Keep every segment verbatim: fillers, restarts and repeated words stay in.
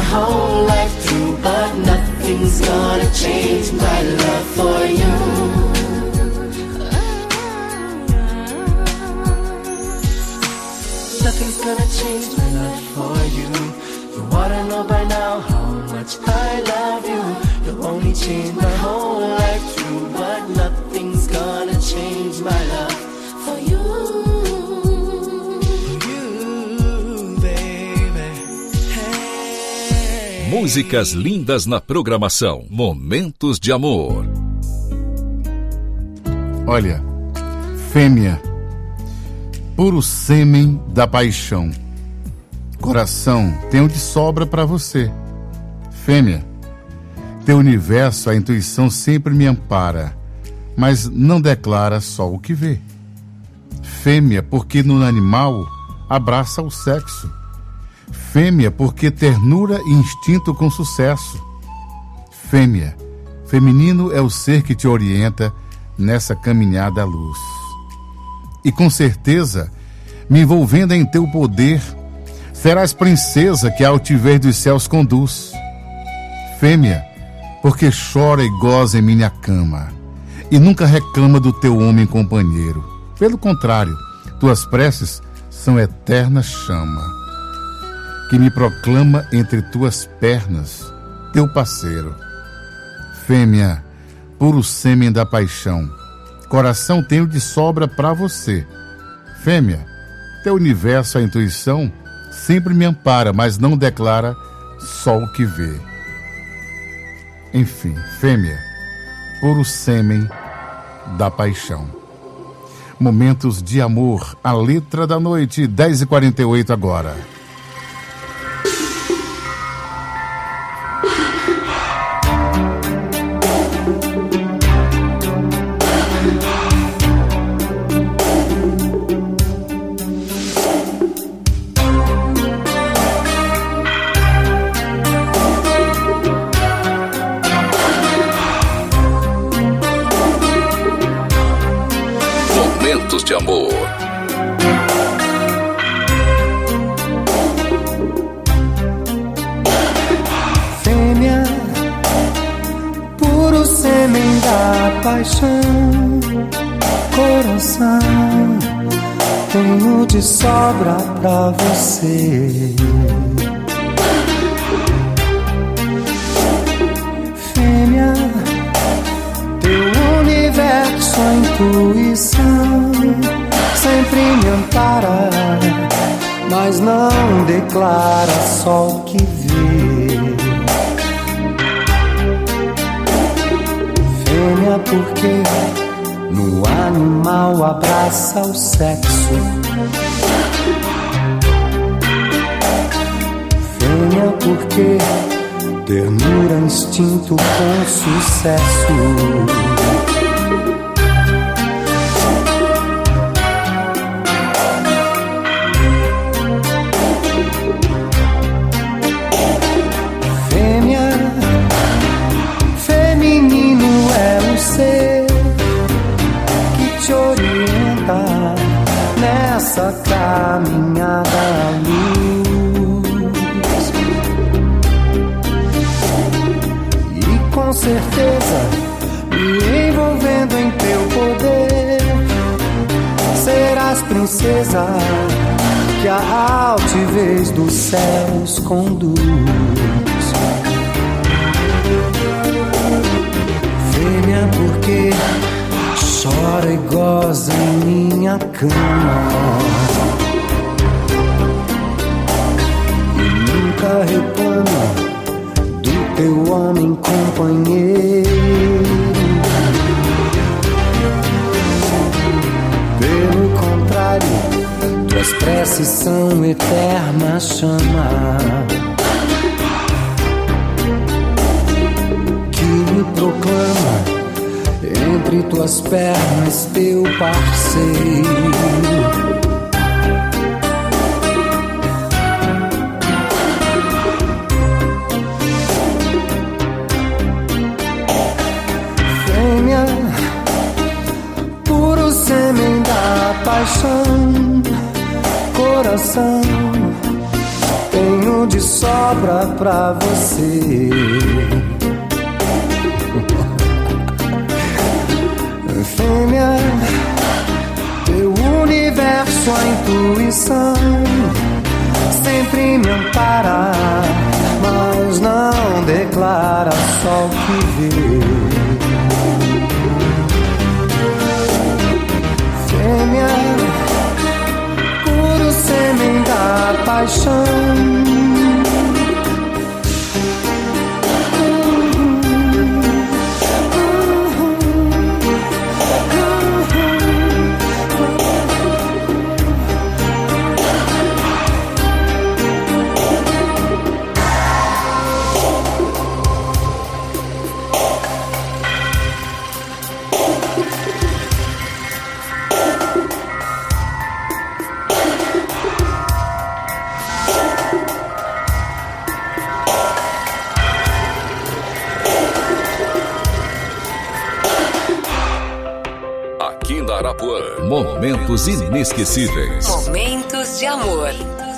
whole life through, but nothing's gonna change my love for you. Nothing's gonna change my love for you. You wanna know by now how much I love you. You'll only change my whole life through, but nothing's gonna change my love for you. You, baby. Hey. Músicas lindas na programação. Momentos de amor. Olha, fêmea, puro sêmen da paixão. Coração, tenho de sobra pra você. Fêmea, teu universo, a intuição sempre me ampara, mas não declara só o que vê. Fêmea, porque no animal abraça o sexo. Fêmea, porque ternura e instinto com sucesso. Fêmea, feminino é o ser que te orienta nessa caminhada à luz. E com certeza, me envolvendo em teu poder, serás princesa que a altivez dos céus conduz. Fêmea, porque chora e goza em minha cama, e nunca reclama do teu homem companheiro. Pelo contrário, tuas preces são eterna chama, que me proclama entre tuas pernas, teu parceiro. Fêmea, puro sêmen da paixão, coração tenho de sobra pra você. Fêmea, teu universo, a intuição, sempre me ampara, mas não declara só o que vê. Enfim, fêmea, puro sêmen da paixão. Momentos de amor, a letra da noite, dez e quarenta e oito agora. De amor. Fêmea, puro sêmen da paixão, coração, tenho de sobra pra você. Fêmea, teu universo, a intuição sempre me ampara, mas não declara só o que vê. Fêmea, porque no animal abraça o sexo. Fêmea, porque ternura, instinto com sucesso. Nessa caminhada à luz, e com certeza me envolvendo em teu poder, serás princesa que a altivez dos céus conduz. Fêmea, porque chora e goza em minha cama, e nunca reclama do teu homem companheiro. Pelo contrário, tuas preces são eterna chama, que me proclama entre tuas pernas teu parceiro. Fêmea, puro sêmen da paixão, coração, tenho de sobra pra você. Fêmea, teu universo, a intuição sempre me ampara, mas não declara só o que vê. Fêmea, puro sêmen da paixão. Momentos inesquecíveis. Momentos de amor.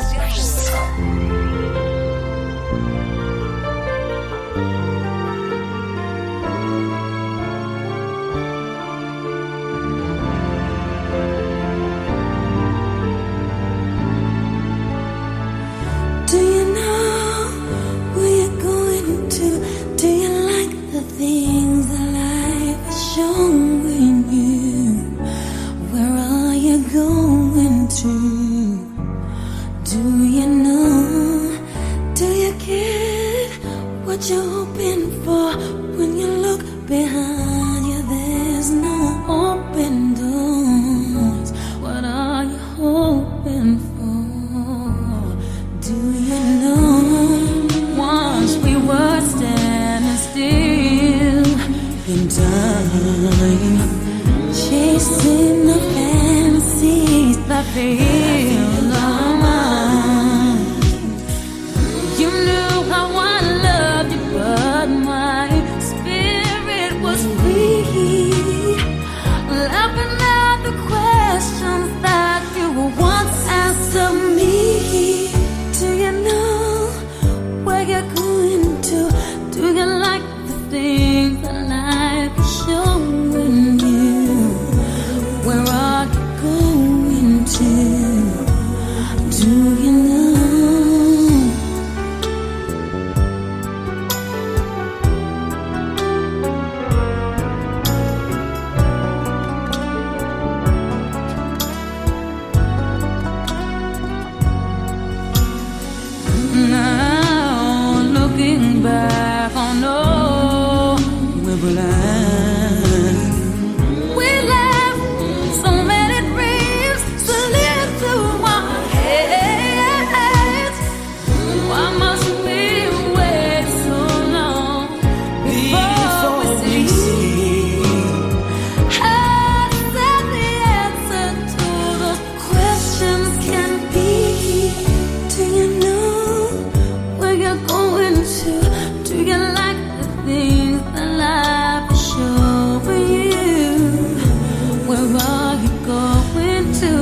Do you know where you're going to? Do you like the things that life is showing you? Where are you going to? Do you know? Do you get what you're hoping for? When you look behind you, there's no open doors. What are you hoping for? Do you know? Once we were standing still in time, chasing the fantasies that fill our minds. You knew how I loved you, but my spirit was free, laughing at the questions that you once asked of me. Do you know where you're going to? Do you like the things that life is showing you? Where are you going to? Do you know? Now looking back, oh no, we're blind. We left so many dreams to live through our heads. Why must we wait so long before we see? How sad the answer to those questions can be. Do you know where you're going to? Do you like the things that life will show for you? Where are you going to?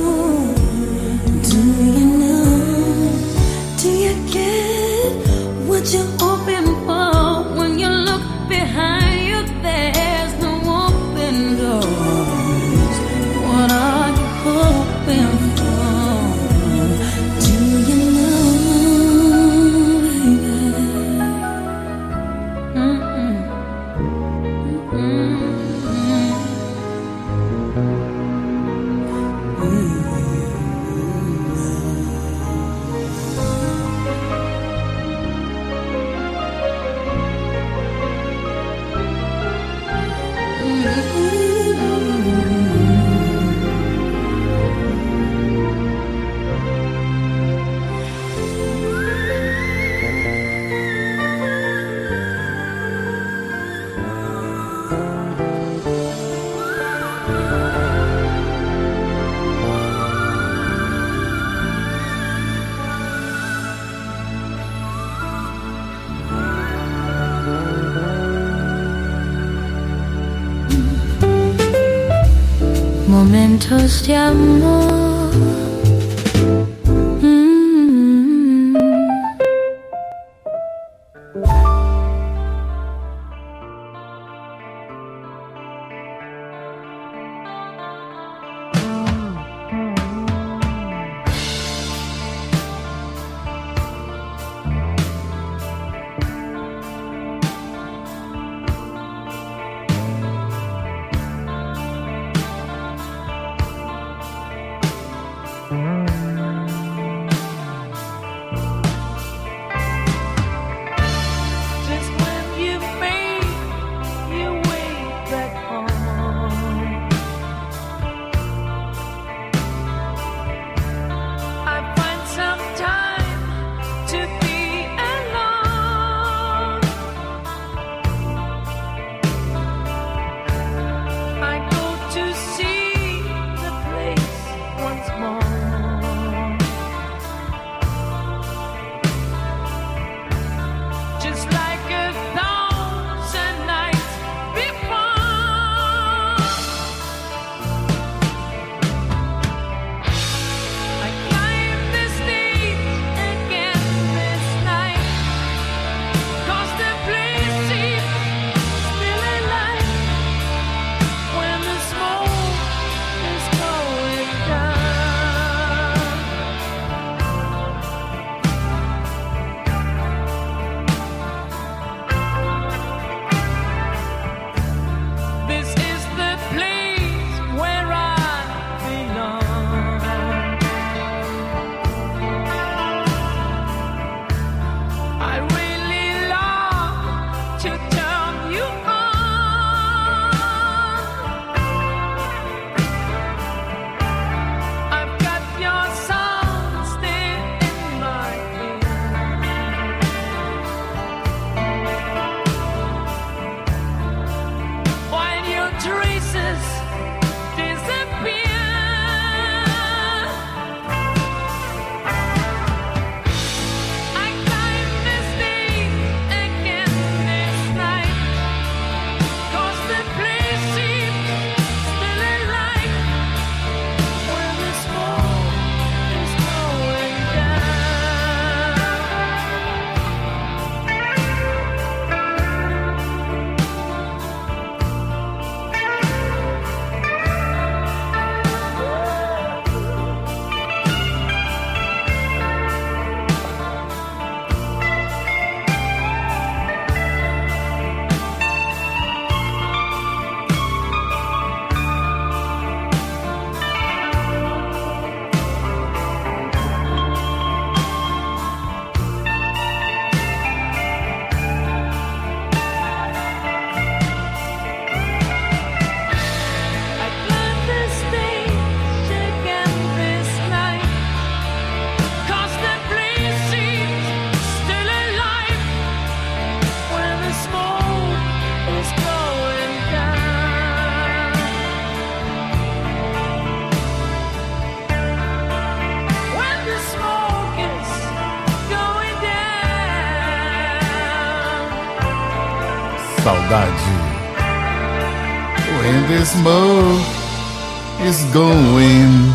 Do you know? Do you get what you're hoping for? When you look behind you, there's no open doors. What are you hoping for? Do you know? Mm-mm. Mm-mm. Momentos de amor. Mm-hmm. saudade. When the smoke is going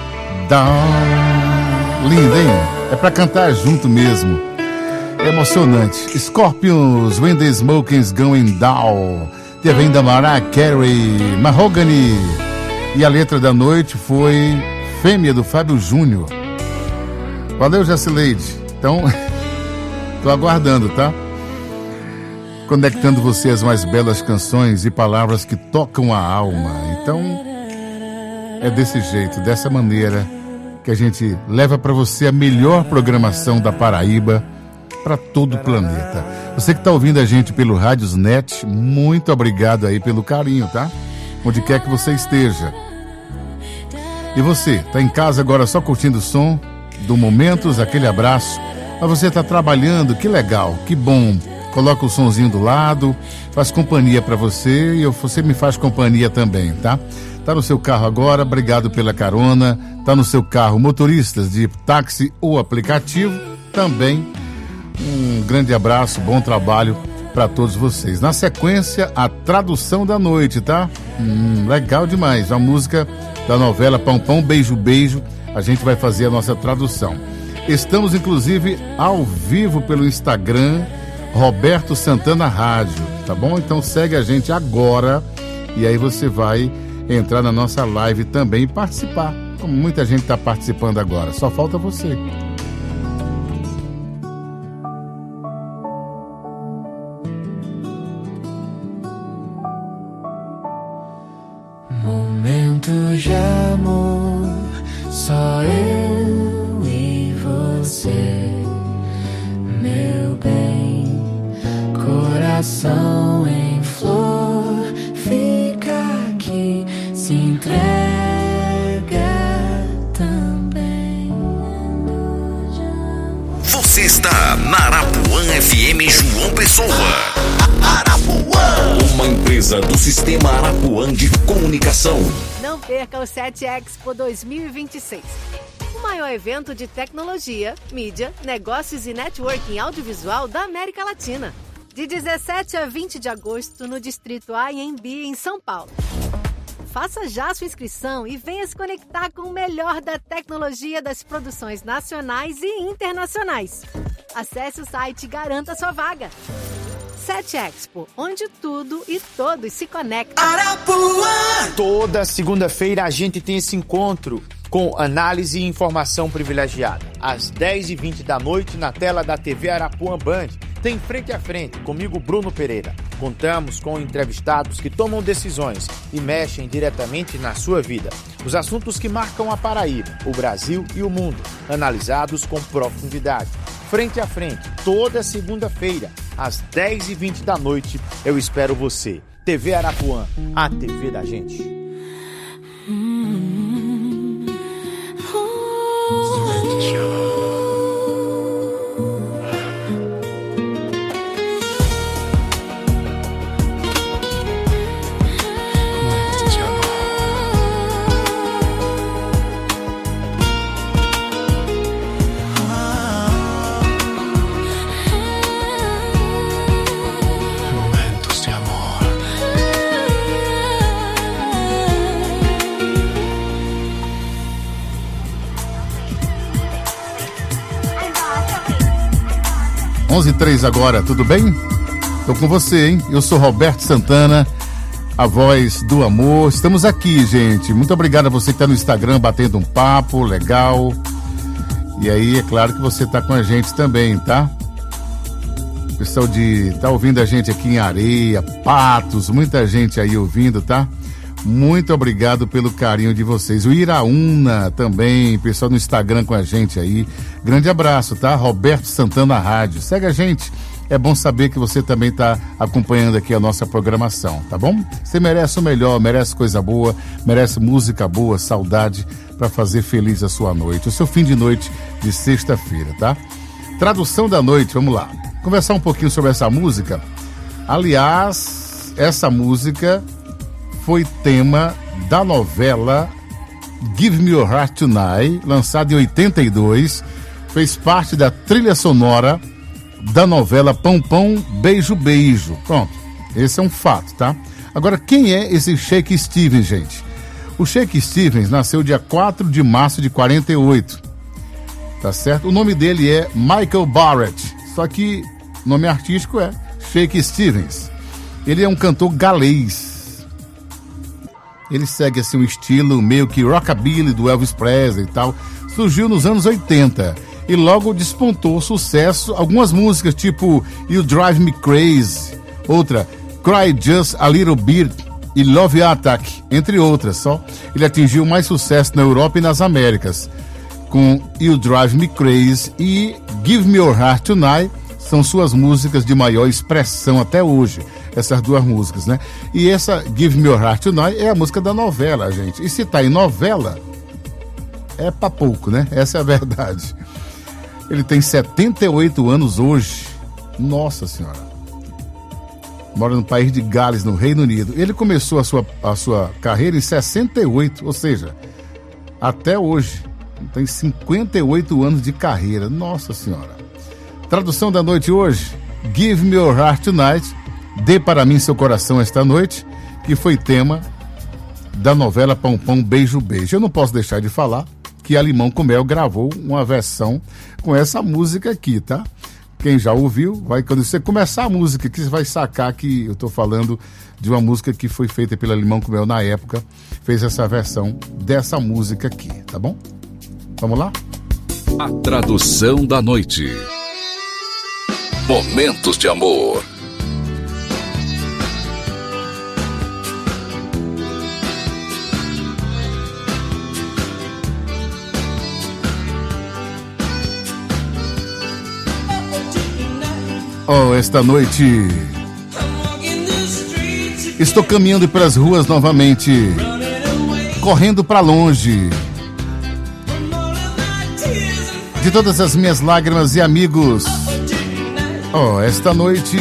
down. Linda, hein? É pra cantar junto mesmo. É emocionante. Scorpions, When the Smoke is Going Down. Teve ainda Mariah Carey, Mahogany. E a letra da noite foi Fêmea, do Fábio Júnior. Valeu, Jacileide. Então, tô aguardando, tá? Conectando você às mais belas canções e palavras que tocam a alma. Então, é desse jeito, dessa maneira, que a gente leva para você a melhor programação da Paraíba para todo o planeta. Você que está ouvindo a gente pelo Rádiosnet, muito obrigado aí pelo carinho, tá? Onde quer que você esteja. E você, tá em casa agora só curtindo o som do Momentos, aquele abraço. Mas você tá trabalhando, que legal, que bom. Coloca o sonzinho do lado, faz companhia para você e eu, você me faz companhia também, tá? Tá no seu carro agora, obrigado pela carona. Tá no seu carro, motoristas de táxi ou aplicativo, também um grande abraço, bom trabalho para todos vocês. Na sequência, a tradução da noite, tá? Hum, legal demais, a música da novela Pão Pão, Beijo Beijo, a gente vai fazer a nossa tradução. Estamos inclusive ao vivo pelo Instagram, Roberto Santana Rádio, tá bom? Então segue a gente agora e aí você vai entrar na nossa live também e participar, como muita gente está participando agora, só falta você. Momentos de amor, só eu e você, meu bem. Coração em flor, fica aqui, se entrega também. Você está na Arapuã F M João Pessoa. Arapuã, uma empresa do Sistema Arapuã de Comunicação. Não perca o sete Expo dois mil e vinte e seis. O maior evento de tecnologia, mídia, negócios e networking audiovisual da América Latina. De dezessete a vinte de agosto no Distrito A M B, em São Paulo. Faça já sua inscrição e venha se conectar com o melhor da tecnologia das produções nacionais e internacionais. Acesse o site e garanta sua vaga. sete Expo, onde tudo e todos se conectam. Arapuã! Toda segunda-feira a gente tem esse encontro com análise e informação privilegiada. Às dez e vinte da noite, na tela da T V Arapuã Band, tem Frente a Frente, comigo Bruno Pereira. Contamos com entrevistados que tomam decisões e mexem diretamente na sua vida. Os assuntos que marcam a Paraíba, o Brasil e o mundo, analisados com profundidade. Frente a Frente, toda segunda-feira, às dez e vinte da noite, eu espero você. T V Arapuã, a T V da gente. onze e três agora, tudo bem? Tô com você, hein? Eu sou Roberto Santana, a voz do amor. Estamos aqui, gente. Muito obrigado a você que tá no Instagram batendo um papo legal. E aí, é claro que você tá com a gente também, tá? O pessoal de tá ouvindo a gente aqui em Areia, Patos, muita gente aí ouvindo, tá? Muito obrigado pelo carinho de vocês. O Iraúna também, pessoal no Instagram com a gente aí. Grande abraço, tá? Roberto Santana Rádio. Segue a gente. É bom saber que você também está acompanhando aqui a nossa programação, tá bom? Você merece o melhor, merece coisa boa, merece música boa, saudade para fazer feliz a sua noite, o seu fim de noite de sexta-feira, tá? Tradução da noite, vamos lá. Conversar um pouquinho sobre essa música. Aliás, essa música foi tema da novela Give Me Your Heart Tonight, lançada em oitenta e dois, fez parte da trilha sonora da novela Pão Pão, Beijo Beijo. Pronto, Esse é um fato, tá? Agora, quem é esse Shaky Stevens, gente? O Shaky Stevens nasceu dia quatro de março de quarenta e oito, tá certo? O nome dele é Michael Barrett, só que o nome artístico é Shaky Stevens. Ele é um cantor galês. Ele segue assim um estilo meio que rockabilly do Elvis Presley e tal. Surgiu nos anos oitenta e logo despontou sucesso. Algumas músicas tipo You Drive Me Crazy, outra Cry Just a Little Bit e Love Attack, entre outras só. Ele atingiu mais sucesso na Europa e nas Américas com You Drive Me Crazy e Give Me Your Heart Tonight. São suas músicas de maior expressão até hoje, essas duas músicas, né? E essa Give Me Your Heart Tonight é a música da novela, gente. E se tá em novela, é pra pouco, né? Essa é a verdade. Ele tem setenta e oito anos hoje. Nossa Senhora. Mora no país de Gales, no Reino Unido. Ele começou a sua, a sua carreira em sessenta e oito, ou seja, até hoje. Tem cinquenta e oito anos de carreira. Nossa Senhora. Tradução da noite hoje: Give Me Your Heart Tonight, Dê para mim seu coração esta noite, que foi tema da novela Pão Pão Beijo Beijo. Eu não posso deixar de falar que a Limão com Mel gravou uma versão com essa música aqui, tá? Quem já ouviu, vai, quando você começar a música aqui, você vai sacar que eu tô falando de uma música que foi feita pela Limão com Mel na época, fez essa versão dessa música aqui, tá bom? Vamos lá? A tradução da noite. Momentos de amor. Oh, esta noite estou caminhando pelas ruas novamente, correndo para longe de todas as minhas lágrimas e amigos. Oh, esta noite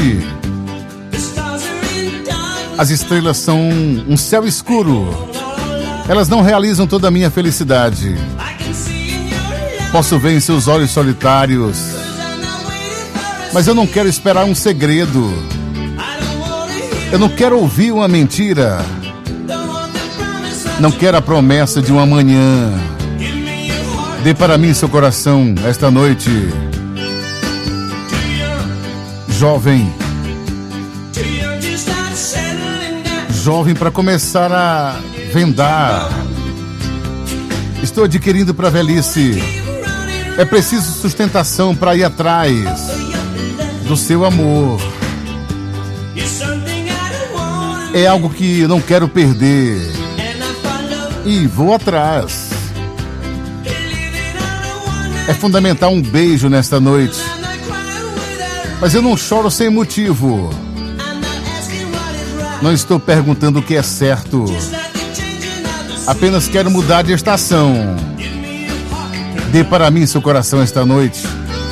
as estrelas são um céu escuro. Elas não realizam toda a minha felicidade. Posso ver em seus olhos solitários, mas eu não quero esperar um segredo. Eu não quero ouvir uma mentira. Não quero a promessa de um amanhã. Dê para mim seu coração esta noite. Jovem. Jovem para começar a vendar. Estou adquirindo para a velhice. É preciso sustentação para ir atrás do seu amor. É algo que eu não quero perder e vou atrás. É fundamental um beijo nesta noite, mas eu não choro sem motivo. Não estou perguntando o que é certo, apenas quero mudar de estação. Dê para mim seu coração esta noite.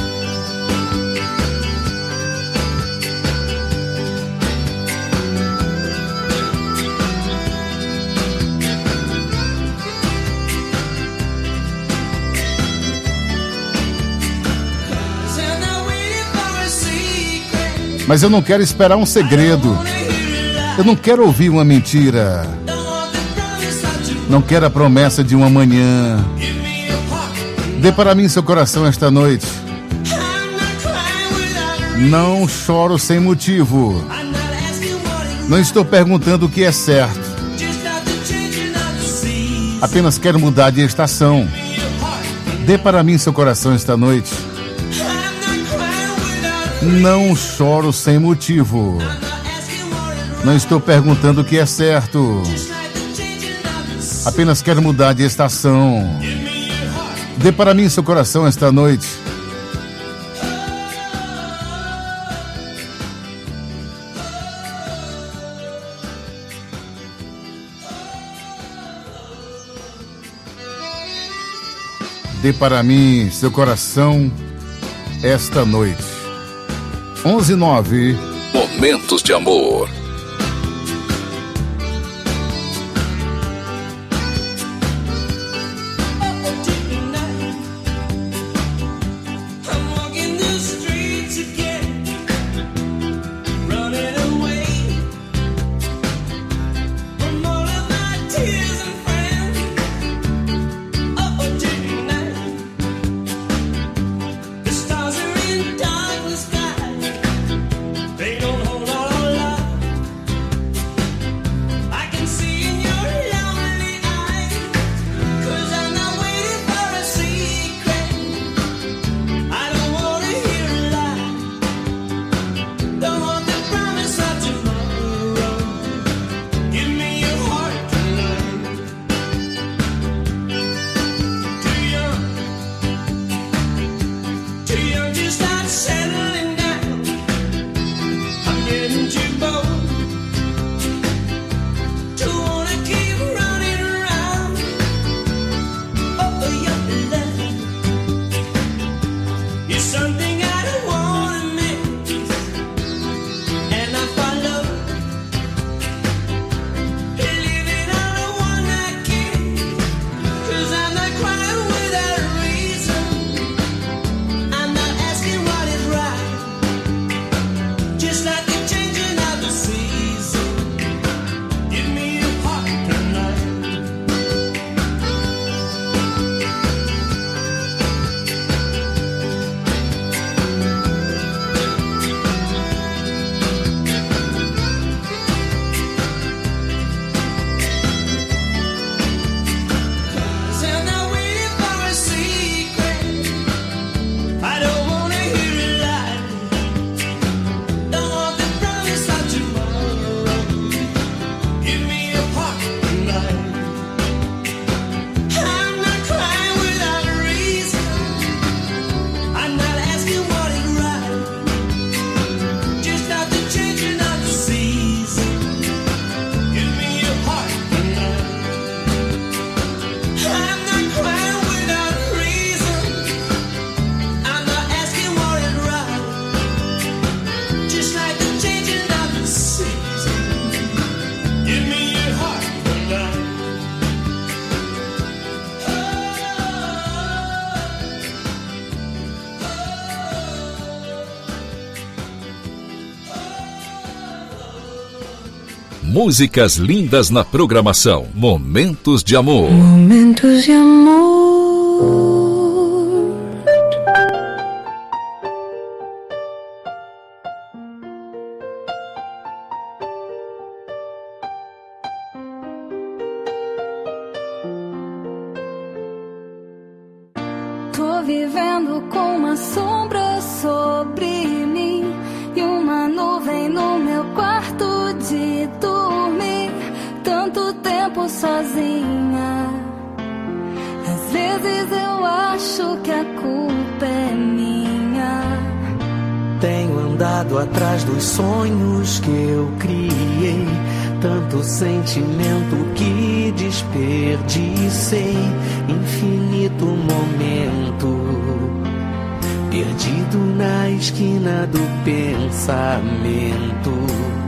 Mas eu não quero esperar um segredo. Eu não quero ouvir uma mentira. Não quero a promessa de um amanhã. Dê para mim seu coração esta noite. Não choro sem motivo. Não estou perguntando o que é certo. Apenas quero mudar de estação. Dê para mim seu coração esta noite. Não choro sem motivo. Não estou perguntando o que é certo. Apenas quero mudar de estação. Dê para mim seu coração esta noite. Dê para mim seu coração esta noite. onze nove Momentos de amor. Músicas lindas na programação. Momentos de amor. Momentos de amor. Tô vivendo com uma sombra sobre mim e uma nuvem no meu quarto de dormir. Tanto tempo sozinha, às vezes eu acho que a culpa é minha. Tenho andado atrás dos sonhos que eu criei, tanto sentimento que desperdicei, infinito momento perdido na esquina do pensamento.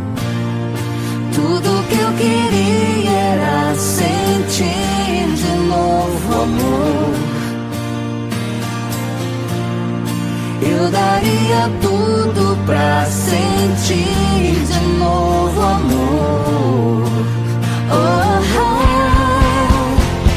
Tudo que eu queria era sentir de novo amor. Eu daria tudo pra sentir de novo amor. Oh, oh.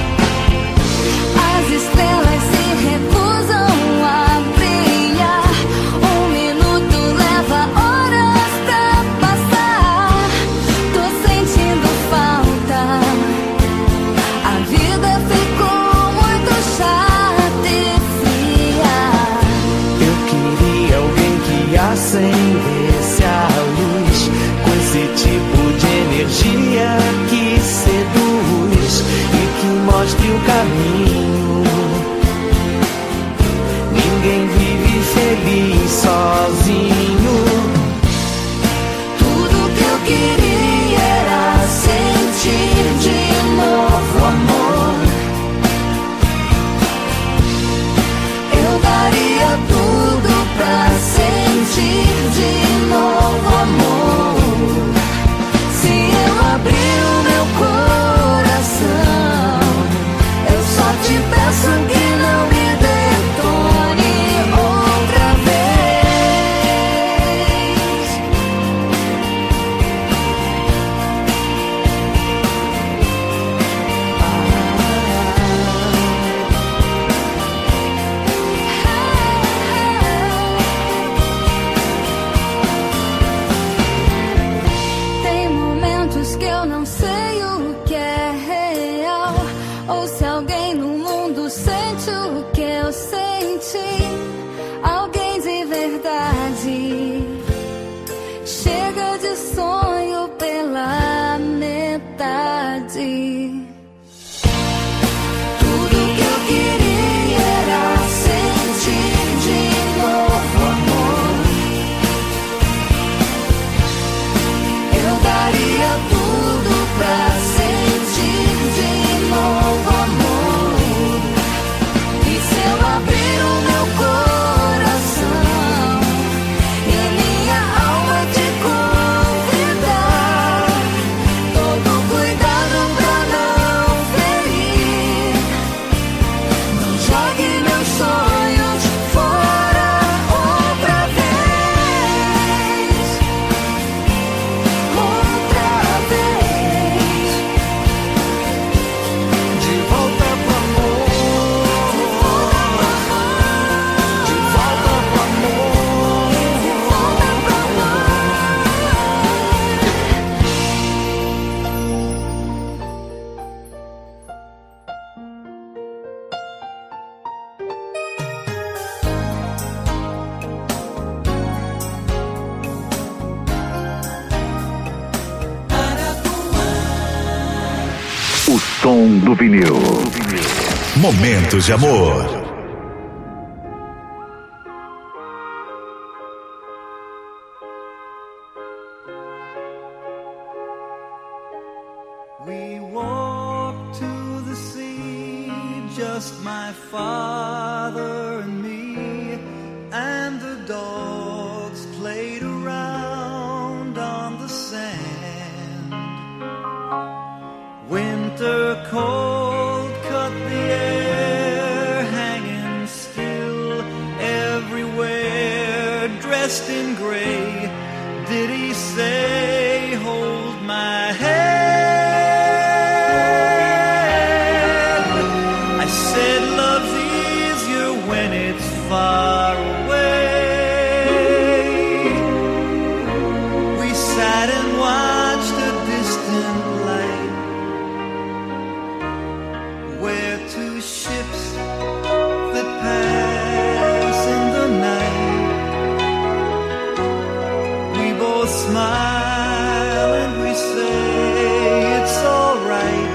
As estrelas se recusam a brilhar. Um minuto leva horas pra passar. Tô sentindo falta. A vida ficou muito chata e fria. Eu queria alguém que acendesse a luz, com esse tipo de energia que seduz e que mostre o caminho. Ninguém vive feliz sozinho. Tudo que eu queria era sentir de novo amor. Eu daria tudo pra sentir de novo amor. Se eu abrir o meu coração, eu só te peço que não me detone outra vez. Tem momentos que eu não sei o que é real, ou se alguém no mundo sente o que eu senti. Alguém de verdade. Chega de sonho pela metade. Tudo que eu queria era sentir de novo amor. Eu daria tudo pra sentir de novo amor. E se eu abrir o meu coração e minha alma te convidar, todo cuidado pra não ferir. Não jogue meus sonhos fora outra vez. Outra vez. De volta pro amor. De volta pro amor. De volta pro amor. O som do vinil. Momentos de amor. We walked to the sea, just my father and me, and the dogs played around on the sand. Winter cold cut the air, hanging still everywhere, dressed in gray. Did he say, hold my hand? far away. We sat and watched a distant light, where two ships that pass in the night. We both smile and we say it's alright.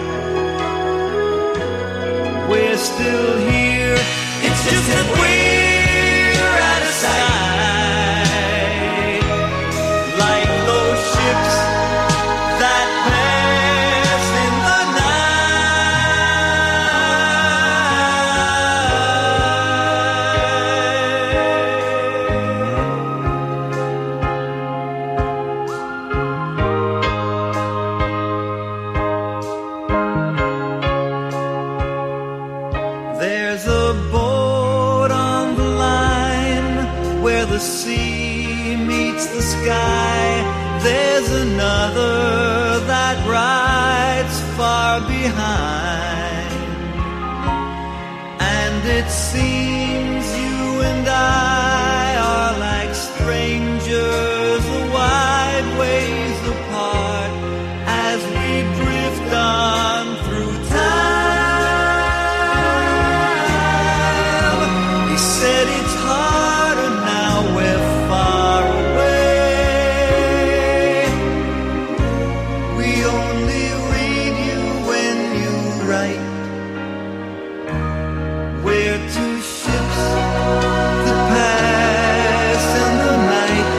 We're still here, it's just that we're out of sight, like those ships that pass in the night. There's a boat on the line where the sea meets the sky. There's another that rides far behind, and it seems you and I are like strangers a wide ways apart as we drift on through time. He said it's harder now we're far away. We only read you when you write. We're two ships that pass in the night,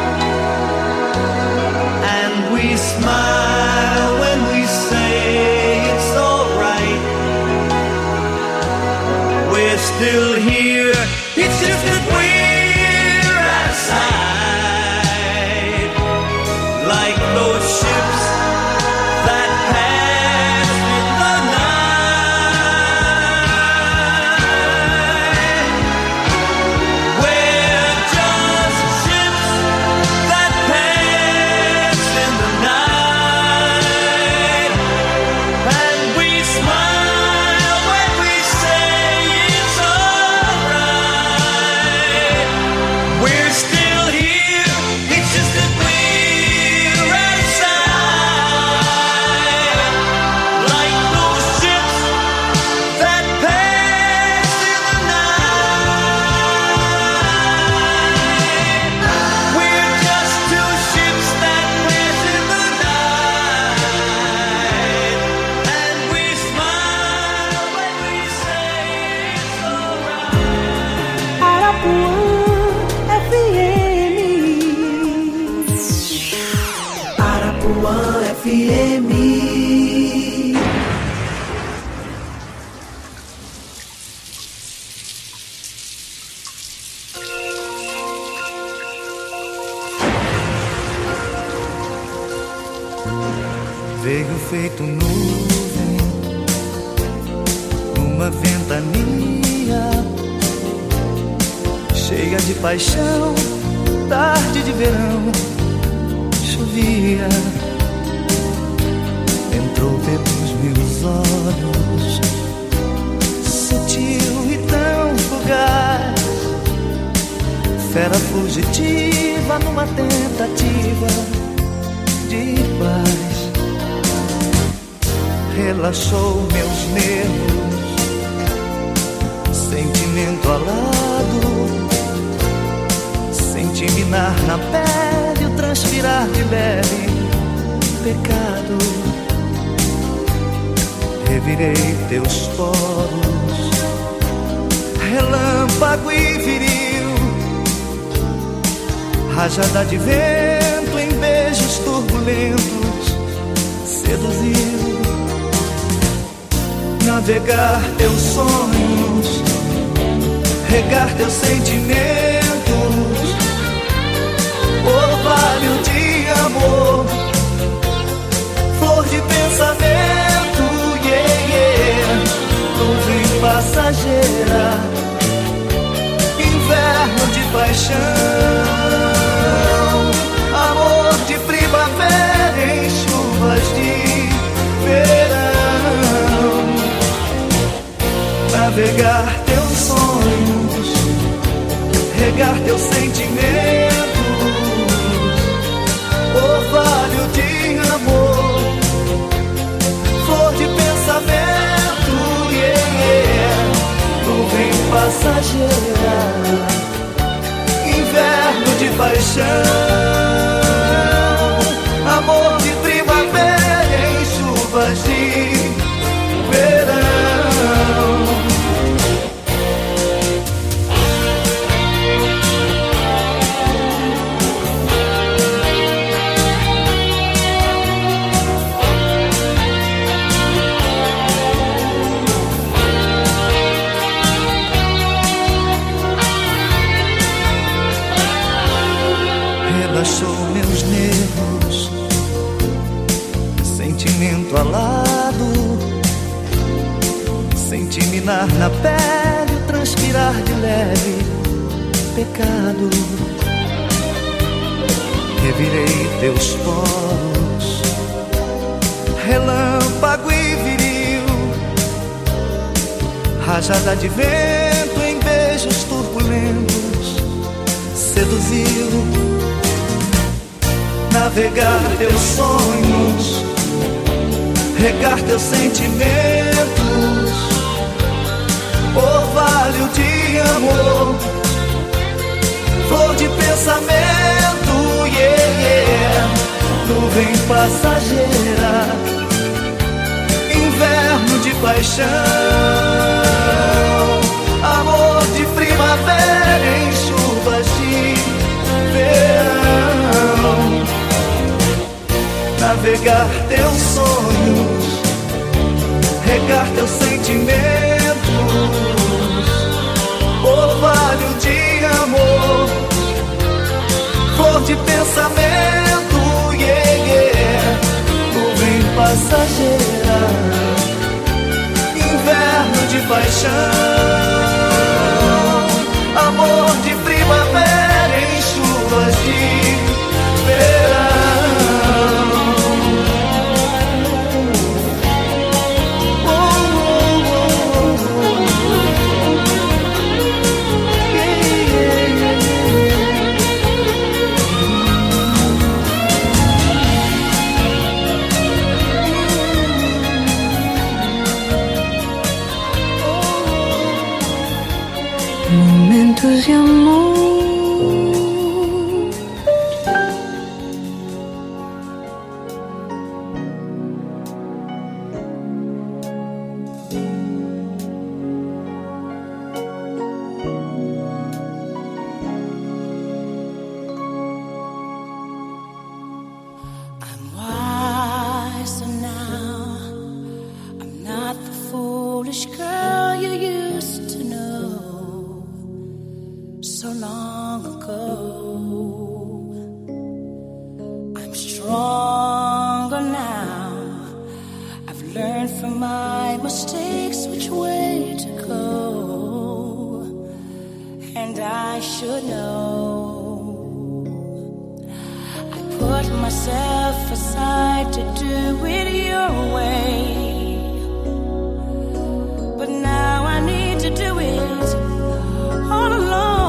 and we smile when we say it's alright. We're still here, it's just that we're outside, like those ships that pass in the night. We're just ships that pass in the night, and we smile when we say it's alright. We're still here, it's just that we're outside, like those ships that pass in the night. We're just two ships that pass in the night, and we smile when we say it's alright. Arapuã F M. Arapuã F M. Veio feito nuvem numa ventania, cheia de paixão, tarde de verão, chovia. Entrou pelos meus olhos, sutil e tão fugaz, fera fugitiva numa tentativa de paz. Relaxou meus nervos, sentimento alado, senti minar na pele o transpirar de leve pecado. Revirei teus poros, relâmpago e viril, rajada de vento em beijos turbulentos, seduziu. Navegar teus sonhos, regar teus sentimentos, orvalho de amor, flor de pensamento, yeah, yeah. Nuvem passageira, inverno de paixão, amor de primavera em chuvas de verão. Navegar teus sonhos, navegar teus sentimentos, orvalho de amor, flor de pensamento, yeah, yeah. Nuvem passageira, inverno de paixão, amor de primavera em chuvas de verão. Relaxou meus nervos, sentimento alado, senti minar na pele o transpirar de leve pecado. Revirei teus poros, relâmpago e viril, rajada de vento em beijos turbulentos, seduziu. Navegar teus sonhos, regar teus sentimentos, orvalho de amor, flor de pensamento, yeah, yeah. Nuvem passageira, inverno de paixão, amor de primavera em chuvas de verão. Navegar teus sonhos, regar teus sentimentos, orvalho de amor, flor de pensamento, yeah, yeah. Nuvem passageira, inverno de paixão, amor de primavera em chuvas de verão. Momentos de amor. I'm wiser now. I'm not the foolish girl you used to know so long ago. I'm stronger now. I've learned from my mistakes which way to go, and I should know. I put myself aside to do it your way, but now I need to do it all alone.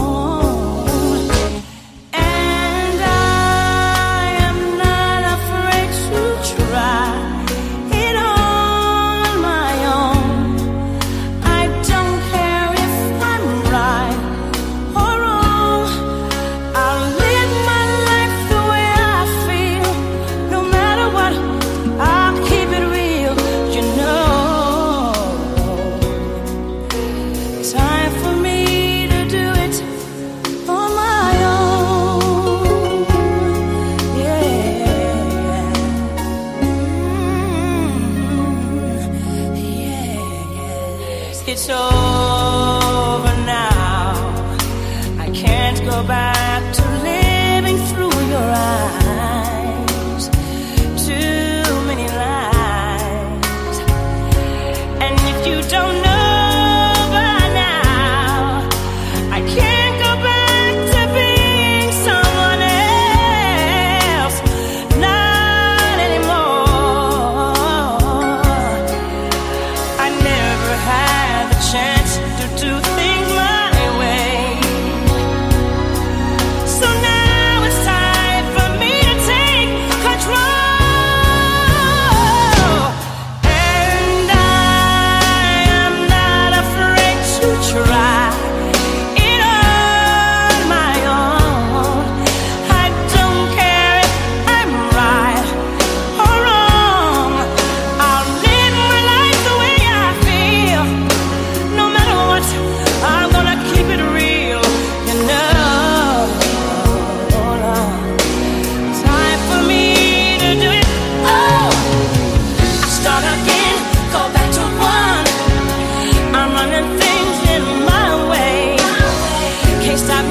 And I am not afraid to try it on my own. I don't care if I'm right or wrong. I'll live my life the way I feel. No matter what, I'll keep it real, you know. Time for me to do it on my own. Yeah. Mm, yeah. It's over now. I can't go back to living through your eyes. Too many lies. And if you don't know by now, I can't go back to being someone else. Not anymore. I never had the chance to do things my way.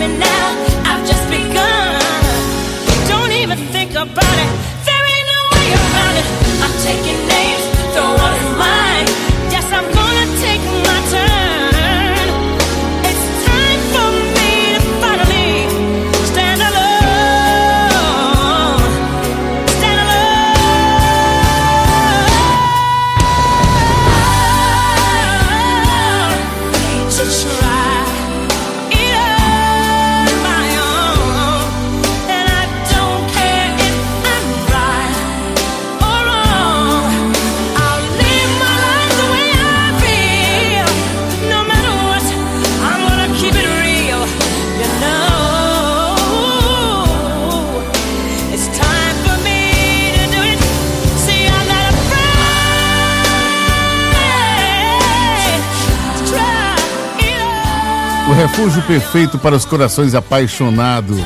me now. I've just begun. Don't even think about it. There ain't no way around it. I'm taking names, don't want it mine. Yes, I'm gonna take my turn. It's time for me to finally stand alone. Stand alone. To try it on my own. And I don't care if I'm right or wrong. I'll live my life the way I feel. No matter what, I'm gonna keep it real. You know, it's time for me to do it. See, I'm not afraid to try it on. O refúgio perfeito para os corações apaixonados.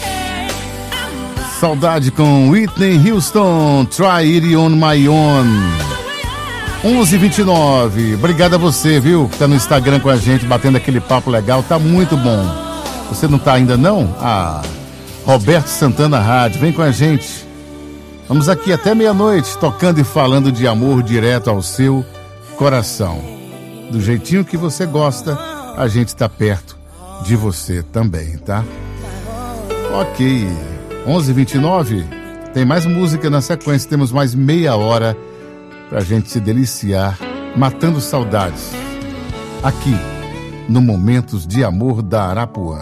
Saudade com Whitney Houston, Try It On My Own. onze e vinte e nove. Obrigado a você, viu? Que tá no Instagram com a gente, batendo aquele papo legal. Tá muito bom. Você não tá ainda, não? Ah, Roberto Santana Rádio, vem com a gente. Vamos aqui até meia-noite, tocando e falando de amor direto ao seu coração. Do jeitinho que você gosta, a gente tá perto de você também, tá? Ok. onze e vinte e nove. Tem mais música na sequência. Temos mais meia hora pra gente se deliciar, matando saudades. Aqui, no Momentos de Amor da Arapuã.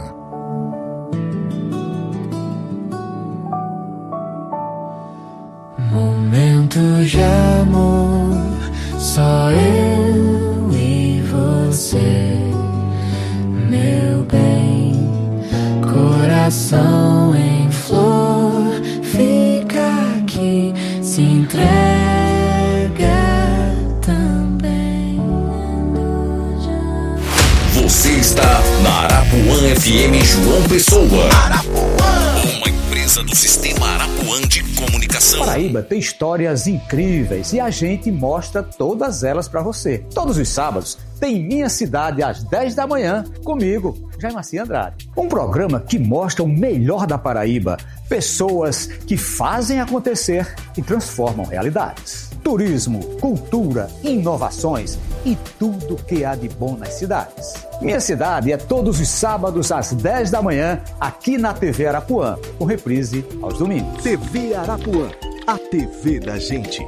Momentos de amor, só eu e você, meu bem, coração em flor, fica aqui, se entrega também. Você está na Arapuã F M João Pessoa. Arapuã, uma empresa do Sistema Arapuã de Comunicação. Paraíba tem histórias incríveis e a gente mostra todas elas para você. Todos os sábados tem Minha Cidade às dez da manhã, comigo, Jaimaci Andrade. Um programa que mostra o melhor da Paraíba, pessoas que fazem acontecer e transformam realidades. Turismo, cultura, inovações e tudo que há de bom nas cidades. Minha Cidade é todos os sábados às dez da manhã, aqui na T V Arapuã, com reprise aos domingos. T V Arapuã, a T V da gente.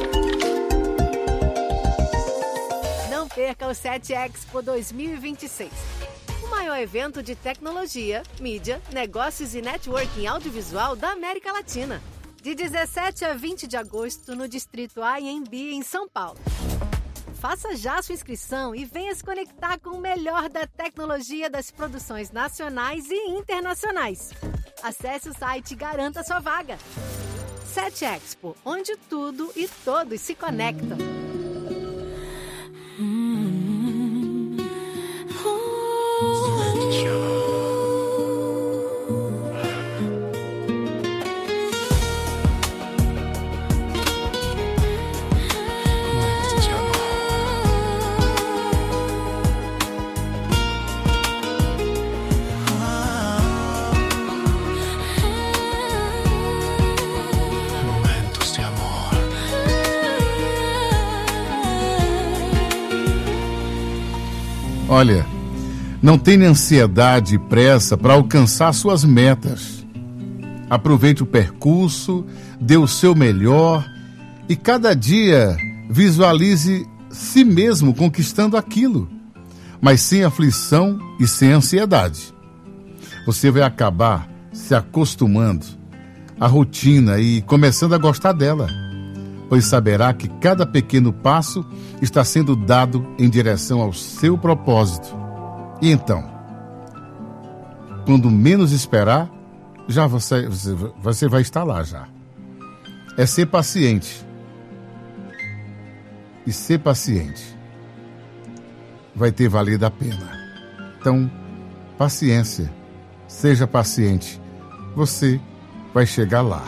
Não perca o sete Expo dois mil e vinte e seis. O maior evento de tecnologia, mídia, negócios e networking audiovisual da América Latina. De dezessete a vinte de agosto, no Distrito A M B, em São Paulo. Faça já sua inscrição e venha se conectar com o melhor da tecnologia das produções nacionais e internacionais. Acesse o site e garanta sua vaga. sete Expo, onde tudo e todos se conectam. Olha, não tenha ansiedade e pressa para alcançar suas metas. Aproveite o percurso, dê o seu melhor e cada dia visualize si mesmo conquistando aquilo, mas sem aflição e sem ansiedade. Você vai acabar se acostumando à rotina e começando a gostar dela, pois saberá que cada pequeno passo está sendo dado em direção ao seu propósito. E então, quando menos esperar, já você, você, você vai estar lá já. É ser paciente. E ser paciente vai ter valido a pena. Então, paciência. Seja paciente. Você vai chegar lá.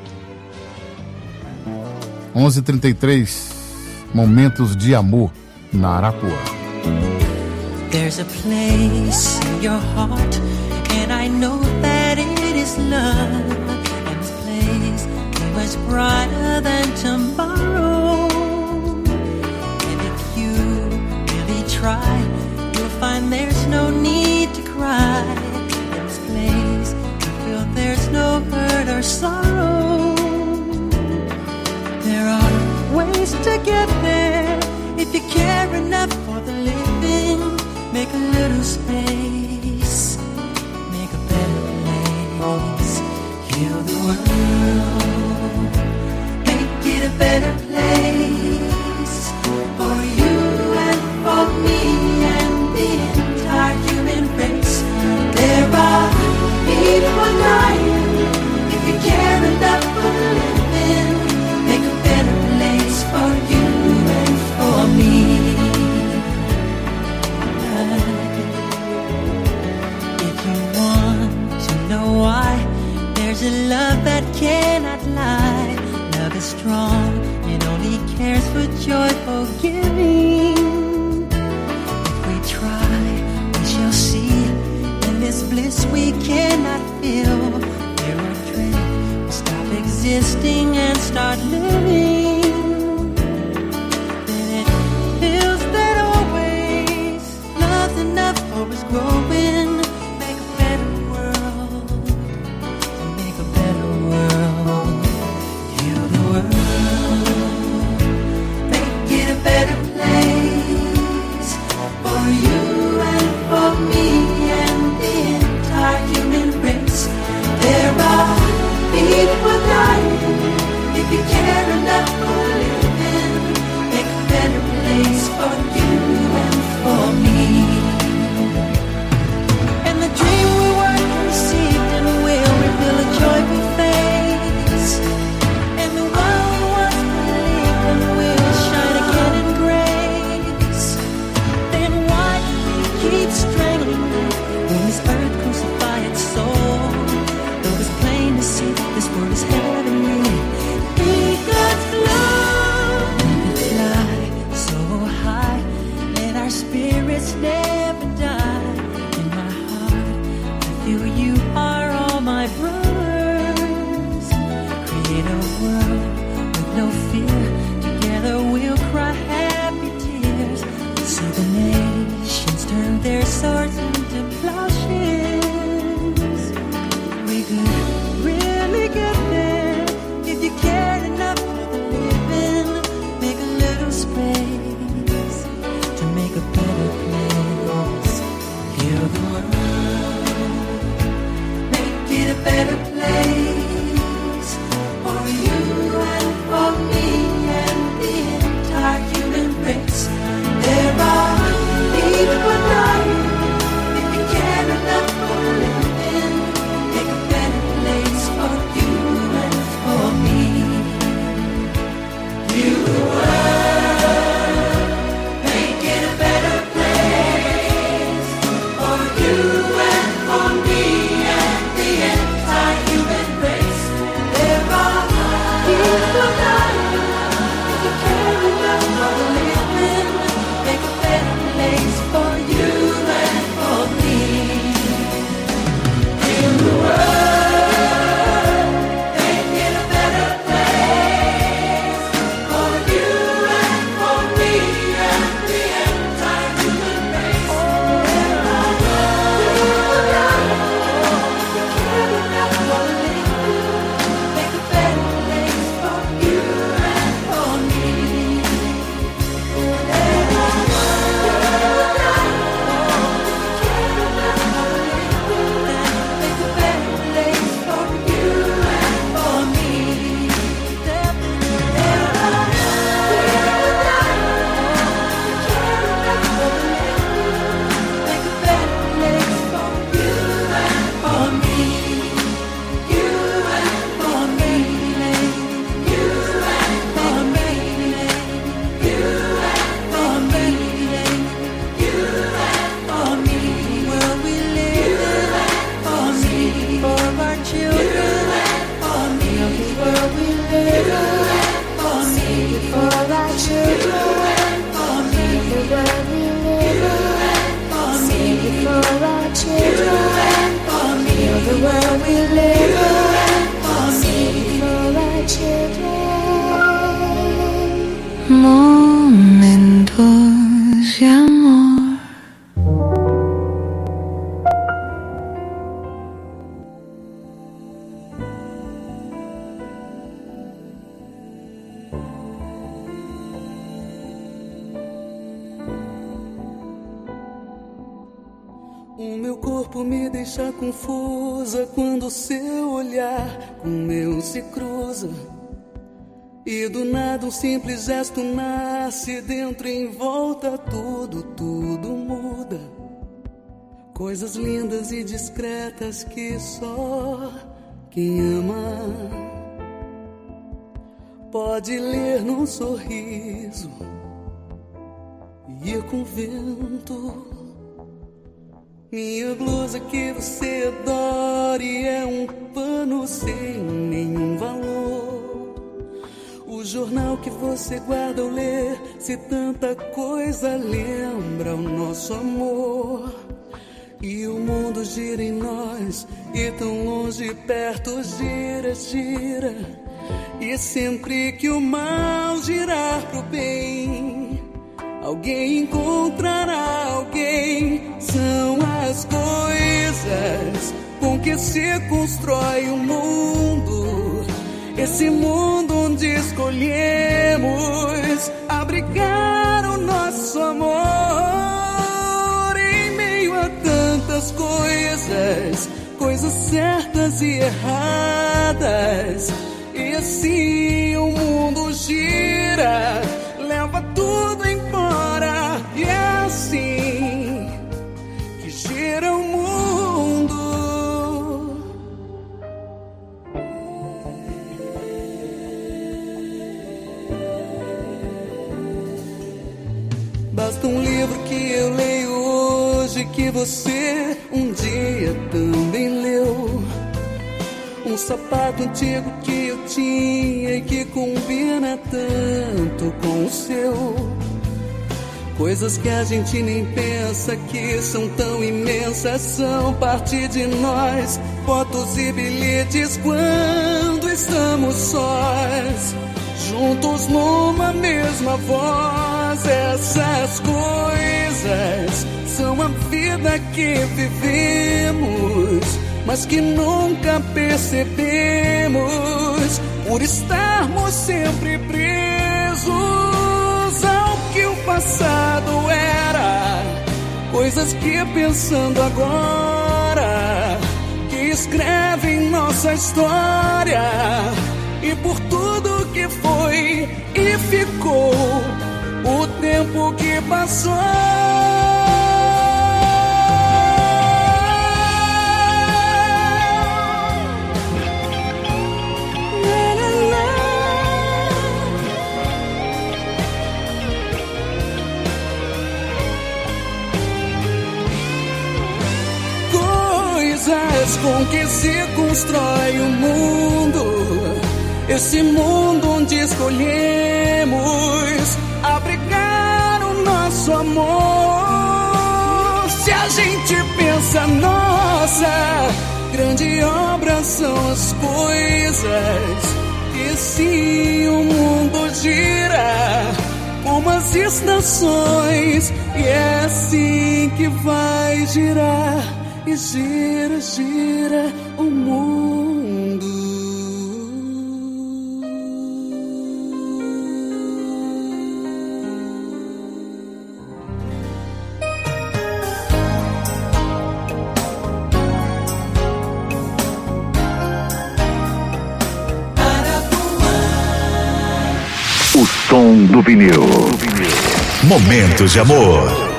onze e trinta e três, Momentos de Amor na Arapuã. There's a place in your heart, and I know that it is love. And this place is much brighter than tomorrow. And if you really try, you'll find there's no need to cry. In this place, you feel there's no hurt or sorrow. There are ways to get there if you care enough for the living. Make a little space, make a better place. Heal the world, make it a better place for you and for me and the entire human race. There are people dying. If you care enough for the living, make a better place for you and for me. If you want to know why, there's a love that cannot lie. Love is strong, it only cares for joyful giving. If we try, we shall see. In this bliss we cannot feel. Fear or dread will stop existing and start living. Then it feels that always love's enough for us growing. Make a better world, make a better world. Heal the world, make it a better place for you and for me and the entire human race. There are people dying. If you care enough for living, make a better place for you and for me. And the dream we worked and received and will reveal a joyful face. And the one we once believed and will shine again in grace. Then why do we keep strangling when this earth crucify its soul? Though it's plain to see this world is heavenly. Eagles fly, fly so high, let our spirits never die. In my heart, I feel you are all my brothers. Create a world with no fear. Together we'll cry happy tears. See the nations turn their swords into plowshares. We could really get there if you cared enough for the living. Make a little space to make a better place. Heal the world, make it a better place for you and for me and the entire human race. There are people dying. If you care enough for living, make a better place for you and for me. Heal the world, make it a better place for you and for me and the entire human O meu corpo me deixa confusa quando seu olhar com o meu se cruza. E do nada um simples gesto nasce, dentro e em volta tudo, tudo muda. Coisas lindas e discretas que só quem ama pode ler num sorriso e ir com o vento. Minha blusa que você adora é um pano sem nenhum valor. O jornal que você guarda ou lê, se tanta coisa lembra o nosso amor. E o mundo gira em nós, e tão longe, perto, gira, gira. E sempre que o mal girar pro bem, alguém encontrará alguém. São as coisas com que se constrói o mundo. Esse mundo onde escolhemos abrigar o nosso amor. Em meio a tantas coisas, coisas certas e erradas, e assim o mundo gira, leva tudo embora. E é assim que gira o mundo. Basta um livro que eu leio hoje, que você um dia também leu. Um sapato antigo que eu tinha e que combina tanto com o seu. Coisas que a gente nem pensa que são tão imensas, são parte de nós. Fotos e bilhetes quando estamos sós, juntos numa mesma voz. Essas coisas são a vida que vivemos, mas que nunca percebemos, por estarmos sempre presos ao que o passado era. Coisas que pensando agora, que escrevem nossa história. E por tudo que foi e ficou, o tempo que passou. Coisas com que se constrói o mundo. Esse mundo onde escolhemos abrigar o nosso amor. Se a gente pensa, nossa, grande obra são as coisas. E sim, o mundo gira como as estações, e é assim que vai girar. E gira, gira o mundo. O som do vinil. Momentos de amor.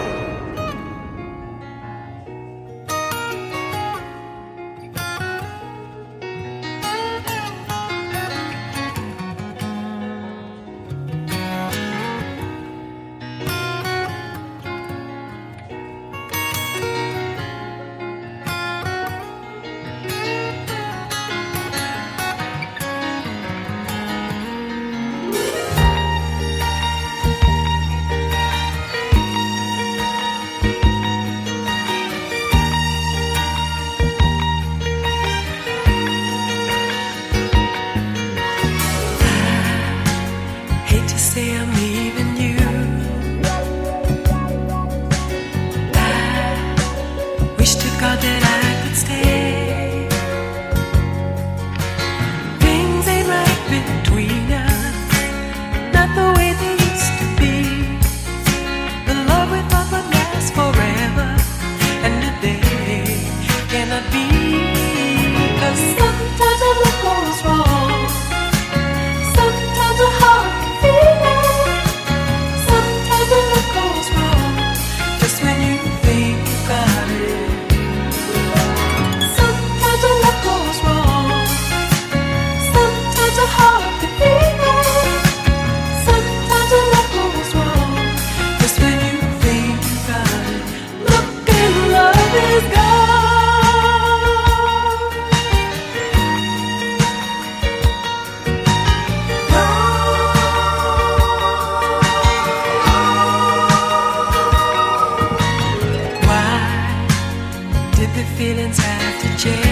Forever, and today cannot be. 'Cause sometimes a love goes wrong. Sometimes a heart can feel it. Sometimes a love goes wrong just when you think about it. Sometimes a love goes wrong. Sometimes a heart can feel it. Sometimes a love goes wrong just when you think about it. Look, and love is gone. Feelings have to change.